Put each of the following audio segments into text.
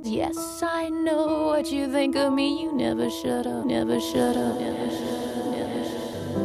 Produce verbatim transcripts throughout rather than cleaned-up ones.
Yes, I know what you think of me. You never shut up, never shut up, never shut up, never shut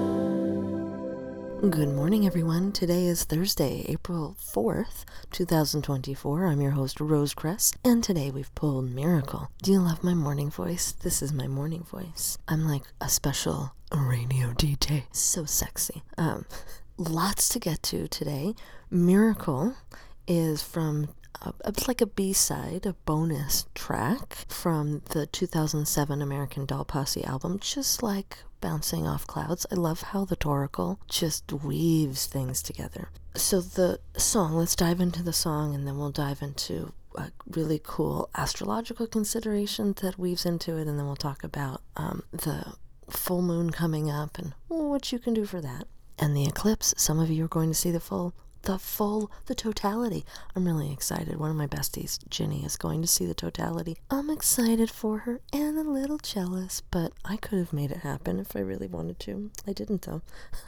up. Good morning, everyone. Today is Thursday, April fourth, twenty twenty-four. I'm your host, Rose Cress, and today we've pulled Miracle. Do you love my morning voice? This is my morning voice. I'm like a special radio D J. So sexy. Um, lots to get to today. Miracle is from Uh, it's like a B-side, a bonus track from the two thousand seven American Doll Posse album, just like Bouncing Off Clouds. I love how the Toracle just weaves things together. So the song, let's dive into the song, and then we'll dive into a really cool astrological consideration that weaves into it, and then we'll talk about um, the full moon coming up and what you can do for that. And the eclipse, some of you are going to see the full the full, the totality. I'm really excited. One of my besties, Ginny, is going to see the totality. I'm excited for her and a little jealous, but I could have made it happen if I really wanted to. I didn't, though.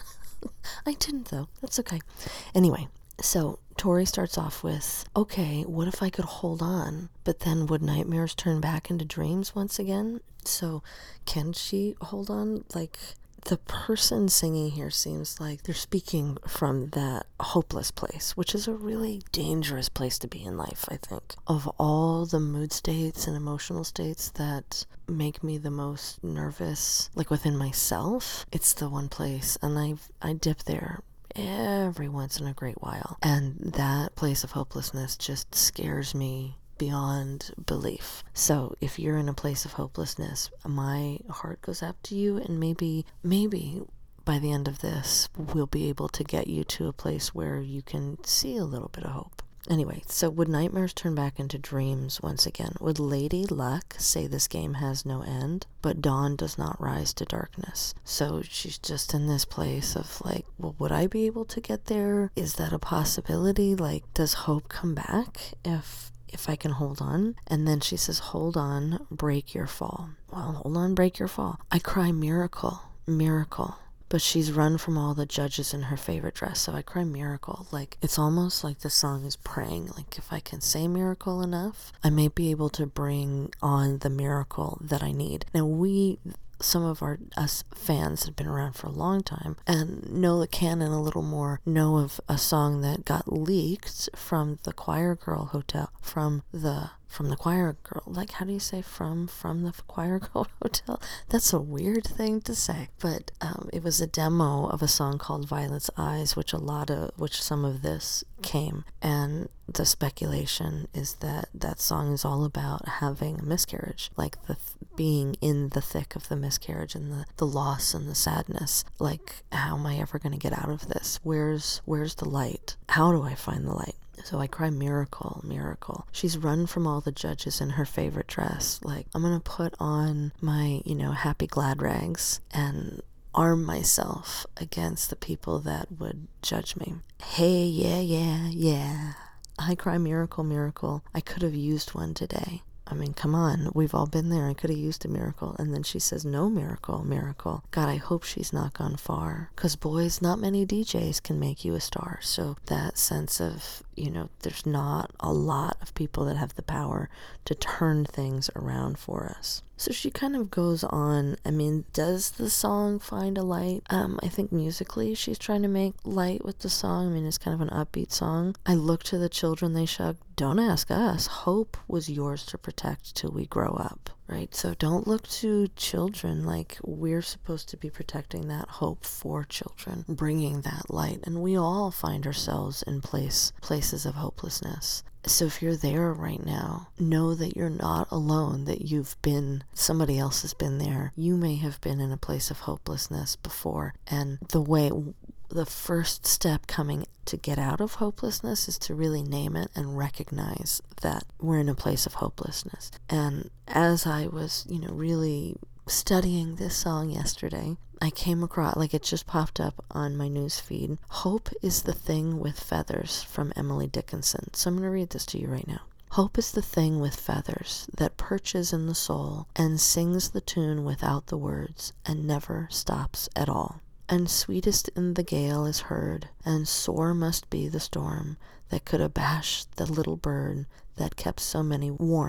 I didn't, though. That's okay. Anyway, so Tori starts off with, okay, what if I could hold on? But then would nightmares turn back into dreams once again? So can she hold on? Like, the person singing here seems like they're speaking from that hopeless place, which is a really dangerous place to be in life, I think. Of all the mood states and emotional states that make me the most nervous, like within myself, it's the one place, and I I dip there every once in a great while. And that place of hopelessness just scares me beyond belief. So if you're in a place of hopelessness, my heart goes out to you, and maybe maybe by the end of this we'll be able to get you to a place where you can see a little bit of hope. Anyway, so would nightmares turn back into dreams once again? Would Lady Luck say this game has no end, but dawn does not rise to darkness? So she's just in this place of like, well, would I be able to get there? Is that a possibility? Like, does hope come back if if I can hold on? And then she says, hold on, break your fall. Well, hold on, break your fall. I cry miracle, miracle. But she's run from all the judges in her favorite dress, so I cry miracle. Like, it's almost like the song is praying. Like, if I can say miracle enough, I may be able to bring on the miracle that I need. Now, we... some of our us fans have been around for a long time and know the canon a little more, know of a song that got leaked from the Choir Girl Hotel, from the from the Choir Girl, like, how do you say from from the Choir Girl Hotel? That's a weird thing to say, but um, it was a demo of a song called Violet's Eyes, which a lot of which some of this came, and the speculation is that that song is all about having a miscarriage, like the th- being in the thick of the miscarriage and the, the loss and the sadness. Like, how am I ever going to get out of this? Where's where's the light? How do I find the light? So I cry miracle, miracle. She's run from all the judges in her favorite dress. Like, I'm going to put on my, you know, happy glad rags and arm myself against the people that would judge me. Hey, yeah, yeah, yeah. I cry miracle, miracle. I could have used one today. I mean, come on, we've all been there. I could have used a miracle. And then she says, no miracle, miracle. God, I hope she's not gone far. Because, boys, not many D Js can make you a star. So that sense of, you know, there's not a lot of people that have the power to turn things around for us. So she kind of goes on. I mean, does the song find a light? Um, I think musically she's trying to make light with the song. I mean, it's kind of an upbeat song. I look to the children, they shug. Don't ask us. Hope was yours to protect till we grow up, right? So don't look to children. Like, we're supposed to be protecting that hope for children, bringing that light. And we all find ourselves in place places of hopelessness. So if you're there right now, know that you're not alone, that you've been, somebody else has been there. You may have been in a place of hopelessness before. And the way, the first step coming to get out of hopelessness is to really name it and recognize that we're in a place of hopelessness. And as I was, you know, really studying this song yesterday, I came across, like, it just popped up on my news feed. Hope is the thing with feathers from Emily Dickinson. So I'm going to read this to you right now. Hope is the thing with feathers that perches in the soul and sings the tune without the words and never stops at all. And sweetest in the gale is heard, and sore must be the storm that could abash the little bird that kept so many warm.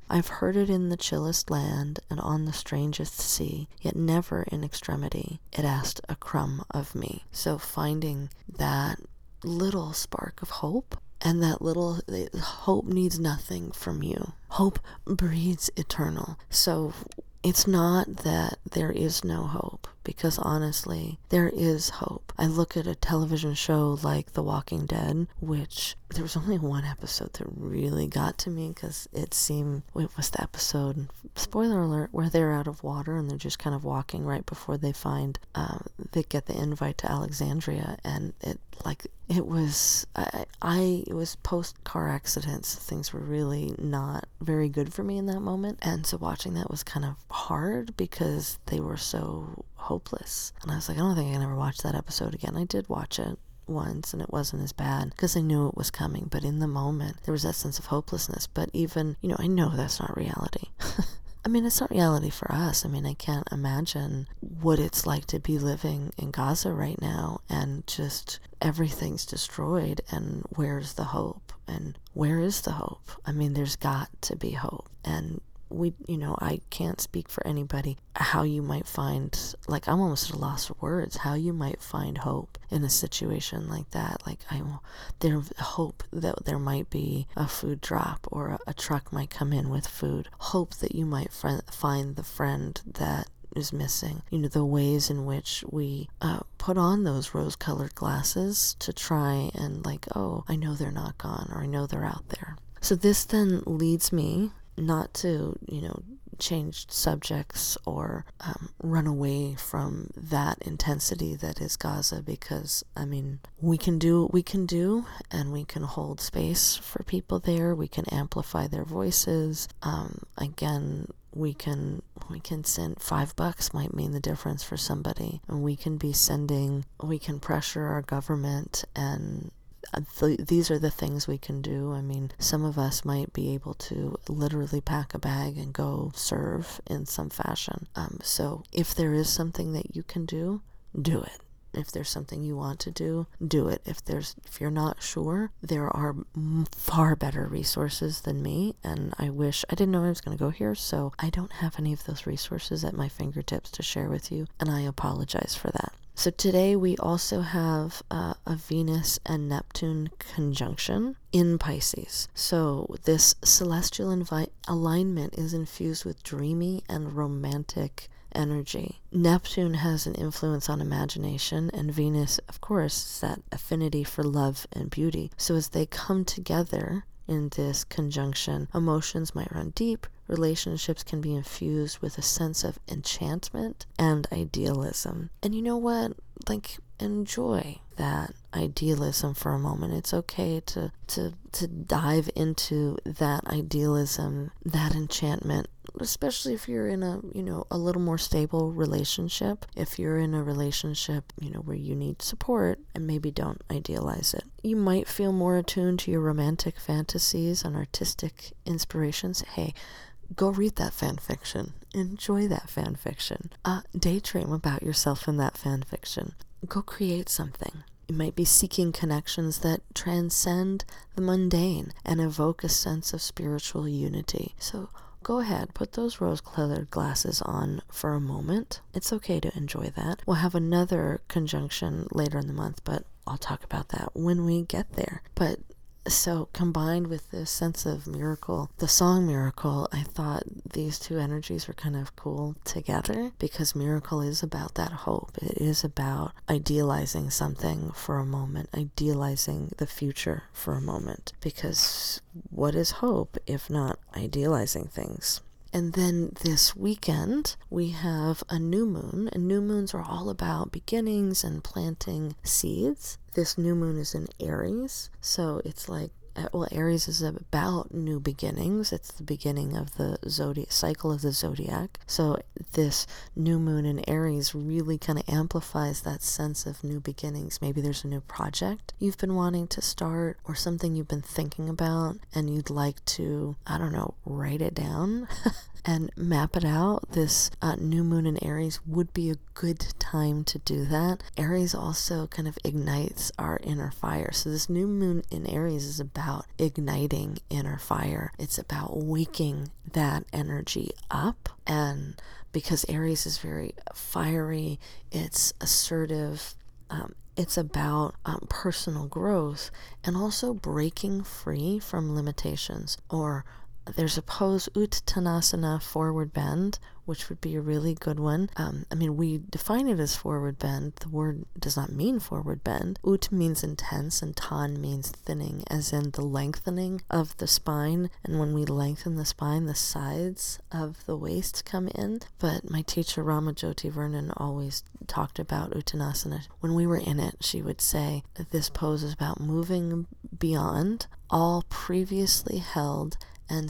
I've heard it in the chillest land and on the strangest sea, yet never in extremity it asked a crumb of me. So finding that little spark of hope, and that little hope needs nothing from you. Hope breeds eternal. So it's not that there is no hope, because honestly, there is hope. I look at a television show like The Walking Dead, which there was only one episode that really got to me, because it seemed, it was the episode, spoiler alert, where they're out of water and they're just kind of walking right before they find, uh, they get the invite to Alexandria, and it, like, it was, I, I, it was post-car accidents. Things were really not very good for me in that moment, and so watching that was kind of hard because they were so hopeless. And I was like, I don't think I can ever watch that episode again. I did watch it once and it wasn't as bad because I knew it was coming, but in the moment there was that sense of hopelessness. But even, you know, I know that's not reality. I mean, it's not reality for us. I mean, I can't imagine what it's like to be living in Gaza right now and just everything's destroyed, and where's the hope? And where is the hope? I mean, there's got to be hope. And we, you know, I can't speak for anybody how you might find, like, I'm almost at a loss for words, how you might find hope in a situation like that. Like, I, there's hope that there might be a food drop, or a, a truck might come in with food. Hope that you might friend, find the friend that is missing. You know, the ways in which we uh, put on those rose-colored glasses to try and, like, oh, I know they're not gone, or I know they're out there. So this then leads me not to, you know, change subjects or um, run away from that intensity that is Gaza, because, I mean, we can do what we can do, and we can hold space for people there. We can amplify their voices. Um, again, we can we can send five bucks might mean the difference for somebody, and we can be sending, we can pressure our government, and Th- these are the things we can do. I mean, some of us might be able to literally pack a bag and go serve in some fashion. Um, so if there is something that you can do, do it. If there's something you want to do, do it. If there's, if you're not sure, there are far better resources than me, and I wish, I didn't know I was going to go here, so I don't have any of those resources at my fingertips to share with you, and I apologize for that. So today we also have uh, a Venus and Neptune conjunction in Pisces. So this celestial invi- alignment is infused with dreamy and romantic energy. Neptune has an influence on imagination, and Venus, of course, is that affinity for love and beauty. So as they come together in this conjunction, emotions might run deep, relationships can be infused with a sense of enchantment and idealism. And you know what? Like, enjoy that idealism for a moment. It's okay to to to dive into that idealism, that enchantment, especially if you're in a, you know, a little more stable relationship. If you're in a relationship, you know, where you need support, and maybe don't idealize it. You might feel more attuned to your romantic fantasies and artistic inspirations. Hey, go read that fan fiction. Enjoy that fan fiction. Uh, daydream about yourself in that fan fiction. Go create something. You might be seeking connections that transcend the mundane and evoke a sense of spiritual unity. So go ahead, put those rose-colored glasses on for a moment. It's okay to enjoy that. We'll have another conjunction later in the month, but I'll talk about that when we get there. But so combined with this sense of miracle, the song Miracle, I thought these two energies were kind of cool together, because miracle is about that hope. It is about idealizing something for a moment, idealizing the future for a moment, because what is hope if not idealizing things? And then this weekend, we have a new moon, and new moons are all about beginnings and planting seeds. This new moon is in Aries, so it's like, well, Aries is about new beginnings. It's the beginning of the zodiac cycle of the zodiac. So this new moon in Aries really kind of amplifies that sense of new beginnings. Maybe there's a new project you've been wanting to start, or something you've been thinking about, and you'd like to, I don't know, write it down and map it out, this uh, new moon in Aries would be a good time to do that. Aries also kind of ignites our inner fire. So this new moon in Aries is about igniting inner fire. It's about waking that energy up. And because Aries is very fiery, it's assertive, um, it's about um, personal growth and also breaking free from limitations. Or there's a pose, Uttanasana, forward bend, which would be a really good one. Um, I mean, we define it as forward bend. The word does not mean forward bend. Ut means intense and tan means thinning, as in the lengthening of the spine. And when we lengthen the spine, the sides of the waist come in. But my teacher, Ramajoti Vernon, always talked about Uttanasana. When we were in it, she would say that this pose is about moving beyond all previously held and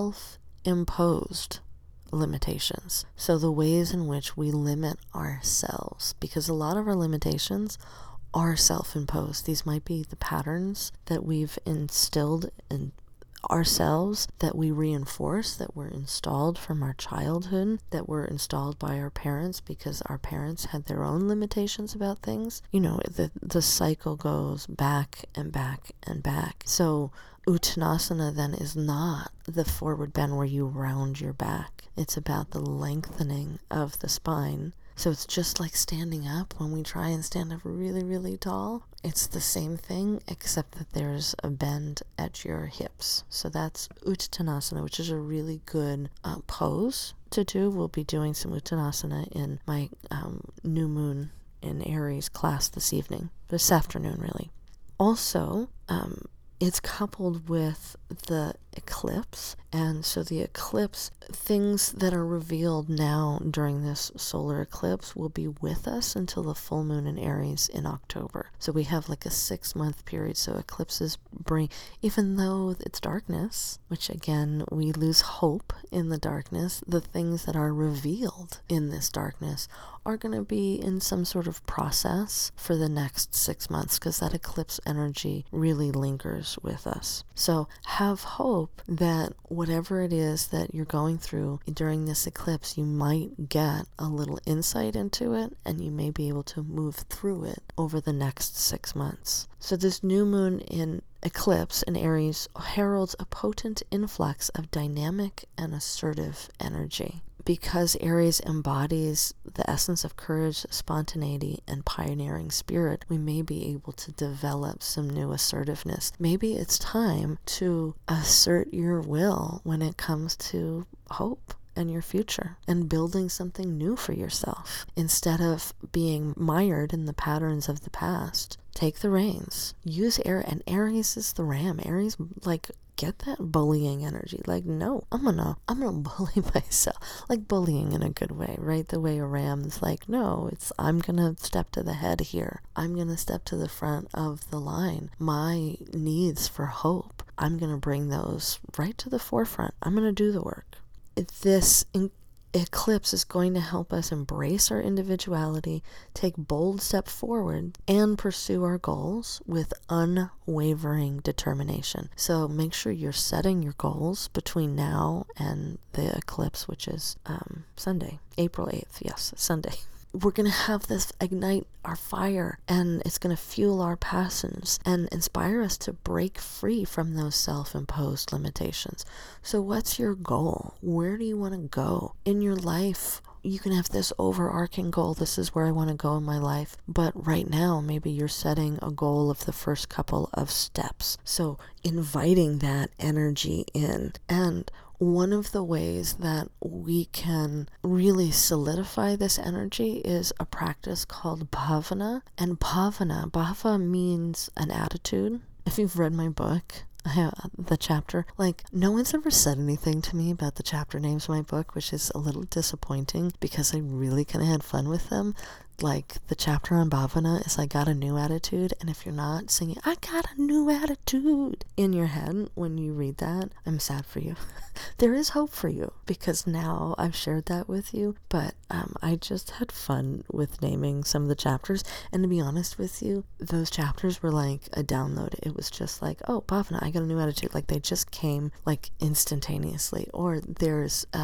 self-imposed limitations. So the ways in which we limit ourselves, because a lot of our limitations are self-imposed. These might be the patterns that we've instilled in ourselves, that we reinforce, that were installed from our childhood, that were installed by our parents because our parents had their own limitations about things. You know, the the cycle goes back and back and back. So Uttanasana then is not the forward bend where you round your back. It's about the lengthening of the spine. So it's just like standing up. When we try and stand up really, really tall, it's the same thing, except that there's a bend at your hips. So that's Uttanasana, which is a really good uh, pose to do. We'll be doing some Uttanasana in my um, new moon in Aries class this evening, this afternoon really. Also, um, it's coupled with the eclipse, and so the eclipse, things that are revealed now during this solar eclipse will be with us until the full moon in Aries in October. So we have like a six month period. So eclipses bring, even though it's darkness, which again, we lose hope in the darkness, the things that are revealed in this darkness are going to be in some sort of process for the next six months because that eclipse energy really lingers with us. So have hope that whatever it is that you're going through during this eclipse, you might get a little insight into it and you may be able to move through it over the next six months. So this new moon in eclipse in Aries heralds a potent influx of dynamic and assertive energy. Because Aries embodies the essence of courage, spontaneity, and pioneering spirit, we may be able to develop some new assertiveness. Maybe it's time to assert your will when it comes to hope and your future and building something new for yourself. Instead of being mired in the patterns of the past, take the reins. Use Aries, and Aries is the ram. Aries, like, get that bullying energy. Like, no, I'm gonna, I'm gonna bully myself. Like bullying in a good way, right? The way a ram's like, no, it's, I'm gonna step to the head here. I'm gonna step to the front of the line. My needs for hope, I'm gonna bring those right to the forefront. I'm gonna do the work. This in- eclipse is going to help us embrace our individuality, take bold steps forward, and pursue our goals with unwavering determination. So make sure you're setting your goals between now and the eclipse, which is um, Sunday, April eighth. Yes, Sunday. We're going to have this ignite our fire, and it's going to fuel our passions and inspire us to break free from those self-imposed limitations. So what's your goal? Where do you want to go in your life? You can have this overarching goal. This is where I want to go in my life. But right now, maybe you're setting a goal of the first couple of steps. So inviting that energy in. And one of the ways that we can really solidify this energy is a practice called bhavana. And bhavana, bhava means an attitude. If you've read my book, the chapter, like, no one's ever said anything to me about the chapter names of my book, which is a little disappointing because I really kind of had fun with them. Like, the chapter on bhavana is I got a new attitude, and if you're not singing I got a new attitude in your head when you read that, I'm sad for you. There is hope for you because now I've shared that with you, but um, I just had fun with naming some of the chapters, and to be honest with you, those chapters were like a download. It was just like, oh, bhavana, I got a new attitude. Like, they just came like instantaneously. Or there's um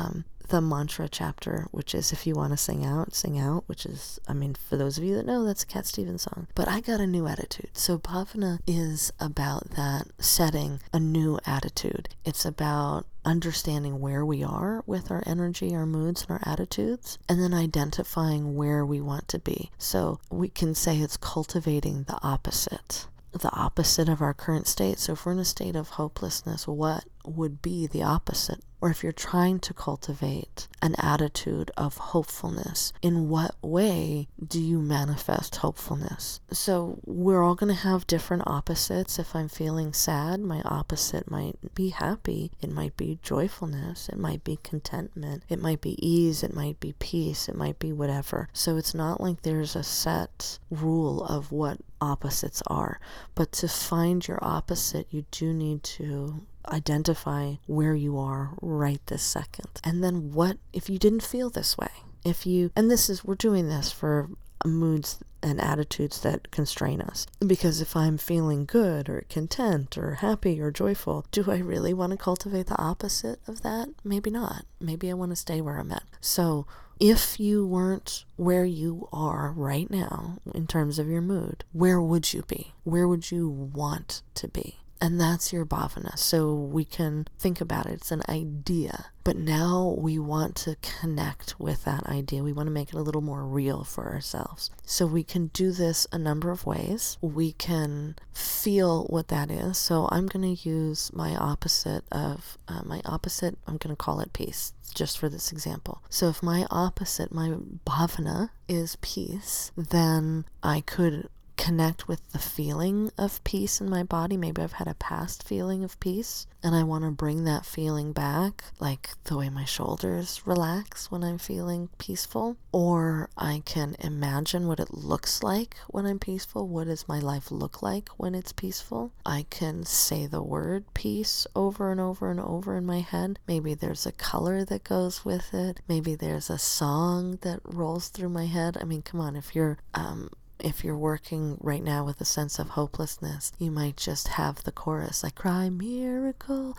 the mantra chapter, which is if you want to sing out, sing out, which is, I mean, for those of you that know, that's a Cat Stevens song. But I got a new attitude. So Bhavana is about that, setting a new attitude. It's about understanding where we are with our energy, our moods, and our attitudes, and then identifying where we want to be. So we can say it's cultivating the opposite. The opposite of our current state. So if we're in a state of hopelessness, what would be the opposite? Or if you're trying to cultivate an attitude of hopefulness, in what way do you manifest hopefulness? So we're all going to have different opposites. If I'm feeling sad, my opposite might be happy. It might be joyfulness. It might be contentment. It might be ease. It might be peace. It might be whatever. So it's not like there's a set rule of what opposites are. But to find your opposite, you do need to identify where you are right this second. And then what if you didn't feel this way? If you, and this is, we're doing this for moods and attitudes that constrain us. Because if I'm feeling good or content or happy or joyful, do I really want to cultivate the opposite of that? Maybe not. Maybe I want to stay where I'm at. So if you weren't where you are right now in terms of your mood, where would you be? Where would you want to be? And that's your bhavana. So we can think about it. It's an idea. But now we want to connect with that idea. We want to make it a little more real for ourselves. So we can do this a number of ways. We can feel what that is. So I'm going to use my opposite of, uh, my opposite, I'm going to call it peace, just for this example. So if my opposite, my bhavana is peace, then I could connect with the feeling of peace in my body. Maybe I've had a past feeling of peace and I want to bring that feeling back, like the way my shoulders relax when I'm feeling peaceful. Or I can imagine what it looks like when I'm peaceful. What does my life look like when it's peaceful? I can say the word peace over and over and over in my head. Maybe there's a color that goes with it. Maybe there's a song that rolls through my head. I mean, come on, if you're um If you're working right now with a sense of hopelessness, you might just have the chorus, like, cry miracle,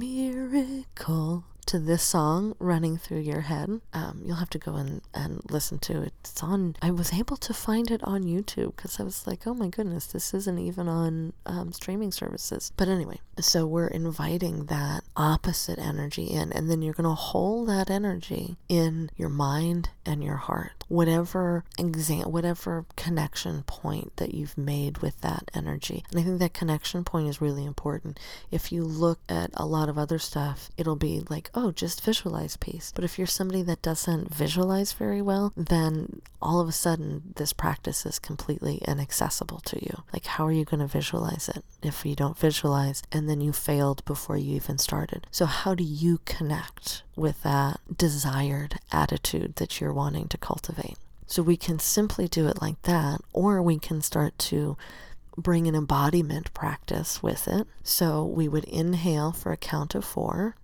miracle, to this song running through your head. Um, you'll have to go and, and listen to it. It's on, I was able to find it on YouTube because I was like, oh my goodness, this isn't even on um, streaming services. But anyway, so we're inviting that opposite energy in, and then you're going to hold that energy in your mind and your heart. Whatever exam, whatever connection point that you've made with that energy. And I think that connection point is really important. If you look at a lot of other stuff, it'll be like, oh, just visualize peace. But if you're somebody that doesn't visualize very well, then all of a sudden this practice is completely inaccessible to you. Like, how are you going to visualize it if you don't visualize and then you failed before you even started? So how do you connect with that desired attitude that you're wanting to cultivate? So we can simply do it like that, or we can start to bring an embodiment practice with it. So we would inhale for a count of four,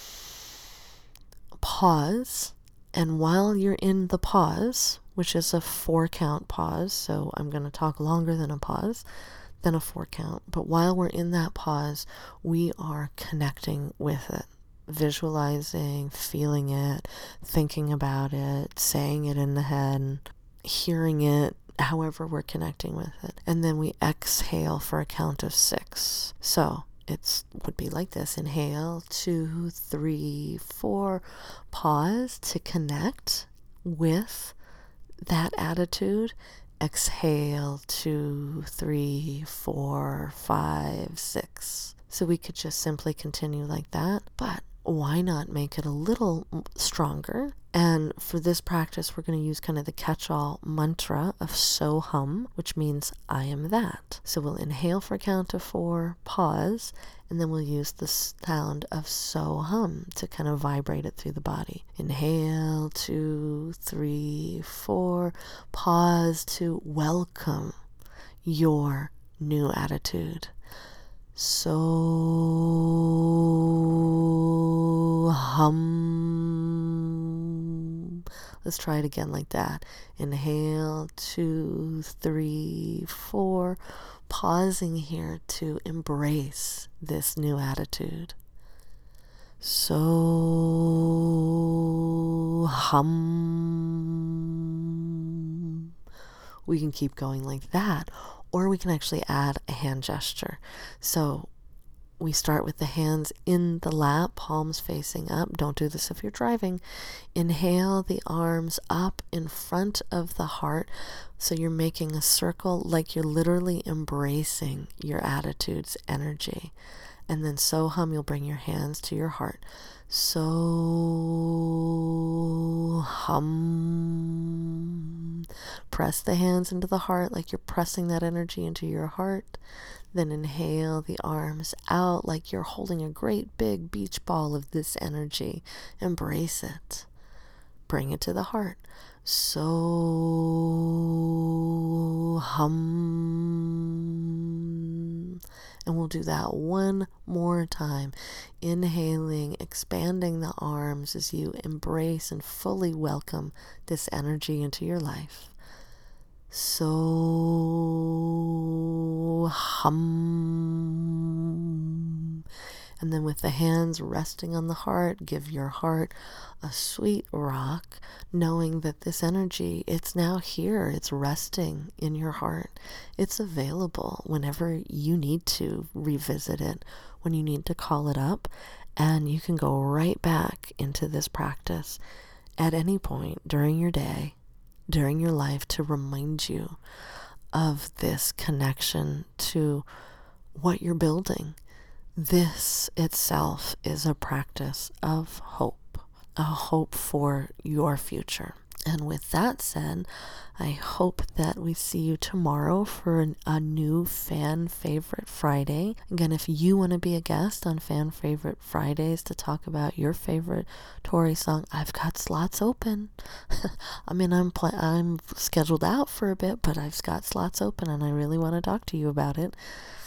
pause, and while you're in the pause, which is a four count pause, so I'm going to talk longer than a pause, than a four count, but while we're in that pause, we are connecting with it. Visualizing, feeling it, thinking about it, saying it in the head, hearing it, however we're connecting with it. And then we exhale for a count of six. So it would be like this. Inhale, two, three, four. Pause to connect with that attitude. Exhale, two, three, four, five, six. So we could just simply continue like that. But why not make it a little stronger? And for this practice, we're going to use kind of the catch-all mantra of Soham, which means I am that. So we'll inhale for a count of four, pause, and then we'll use the sound of Soham to kind of vibrate it through the body. Inhale, two, three, four, pause to welcome your new attitude. So-hum. Let's try it again like that. Inhale, two, three, four. Pausing here to embrace this new attitude. So hum. We can keep going like that, or we can actually add a hand gesture. So we start with the hands in the lap, palms facing up. Don't do this if you're driving. Inhale the arms up in front of the heart. So you're making a circle, like you're literally embracing your attitude's energy. And then so hum, you'll bring your hands to your heart. So hum. Press the hands into the heart like you're pressing that energy into your heart. Then inhale the arms out like you're holding a great big beach ball of this energy. Embrace it. Bring it to the heart. So hum. And we'll do that one more time. Inhaling, expanding the arms as you embrace and fully welcome this energy into your life. So hum. And then with the hands resting on the heart, give your heart a sweet rock, knowing that this energy, it's now here, it's resting in your heart. It's available whenever you need to revisit it, when you need to call it up, and you can go right back into this practice at any point during your day, during your life, to remind you of this connection to what you're building. This itself is a practice of hope, a hope for your future. And with that said, I hope that we see you tomorrow for an, a new Fan Favorite Friday. Again, if you want to be a guest on Fan Favorite Fridays to talk about your favorite Tori song, I've got slots open. I mean, I'm pl- I'm scheduled out for a bit, but I've got slots open and I really want to talk to you about it.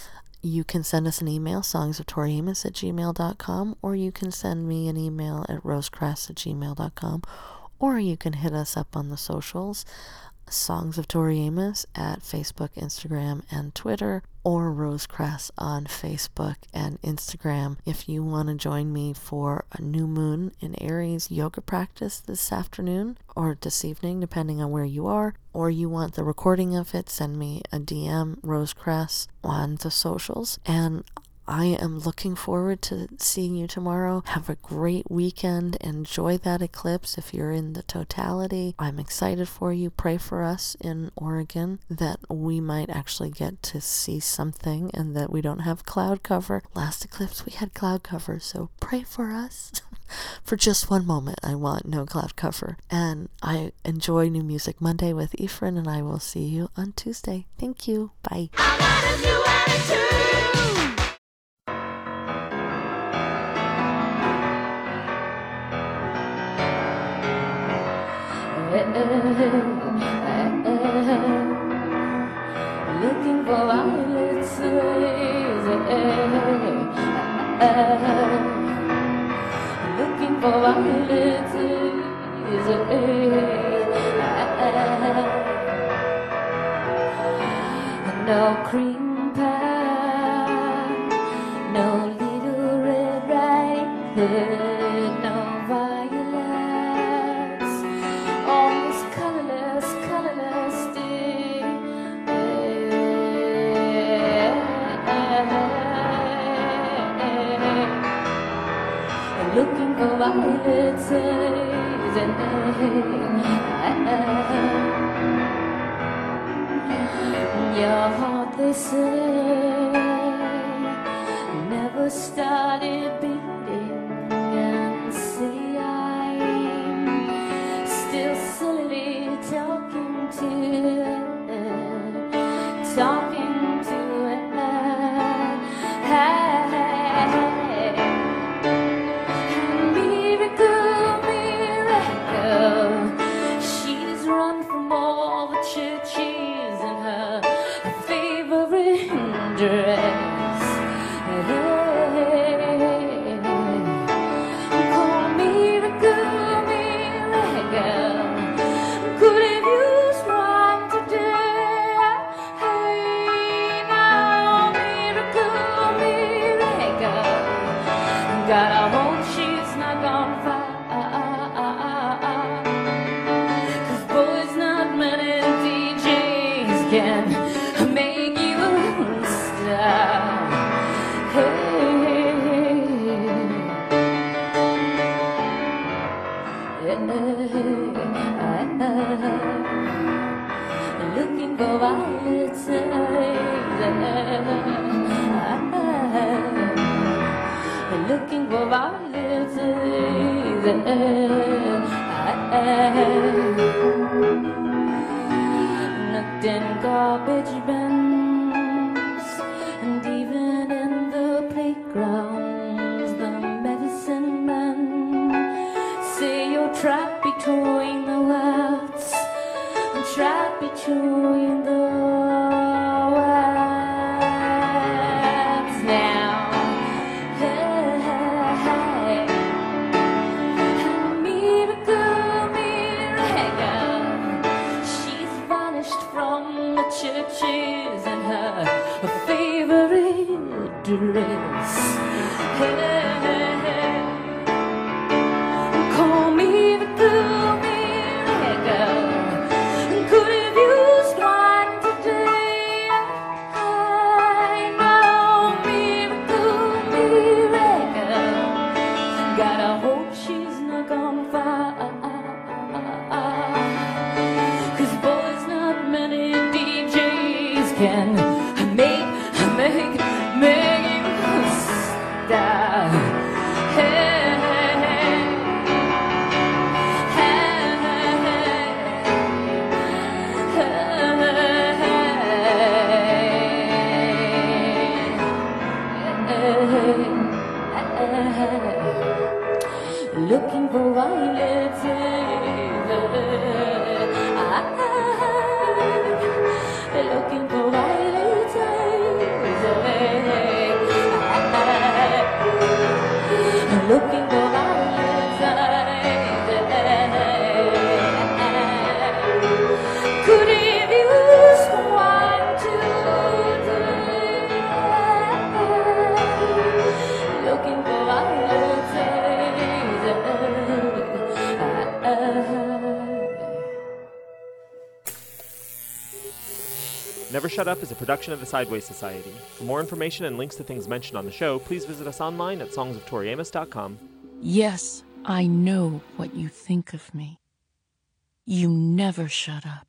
You can send us an email, songsoftoriamos at gmail dot com, or you can send me an email at rosecrest at gmail dot com, or you can hit us up on the socials, Songs of Tori Amos at Facebook, Instagram, and Twitter, or Rosecrest on Facebook and Instagram. If you want to join me for a new moon in Aries yoga practice this afternoon or this evening, depending on where you are, or you want the recording of it, send me a D M, Rosecrest, on the socials, and I am looking forward to seeing you tomorrow. Have a great weekend. Enjoy that eclipse if you're in the totality. I'm excited for you. Pray for us in Oregon that we might actually get to see something and that we don't have cloud cover. Last eclipse we had cloud cover, so pray for us. For just one moment, I want no cloud cover. And I enjoy New Music Monday with Ephraim, and I will see you on Tuesday. Thank you. Bye. I got a new attitude. Looking for violets, looking for violets, no cream pie, no little red riding hood, no violets, all this colorless, colorless day. Looking for violets, your heart, they say, never started beating, and see I'm still silly talking to talking to miracle, miracle, she's run from all the churches in her favorite dress. Oh, miracle, miracle, couldn't use one today. Looking for violets, looking for violets, knocked in garbage bins, and even in the playgrounds, the medicine men say you're trapped between the words, trapped between the words now. Hey, hey, hey. Miracle, miracle, she's vanished from the churches in her favorite dress. Hey, hey, hey. Call me the girl, miracle. Could have used one today. I know, miracle, miracle. Gotta hope she's not gonna fire. 'Cause boys, not many D Js can make, make, make you stop. Hey. Looking for violets, looking for violets, looking for violets. Could have used one today. Looking for violets. Never Shut Up is a production of the Sideways Society. For more information and links to things mentioned on the show, please visit us online at songs of tori amos dot com. Yes, I know what you think of me. You never shut up.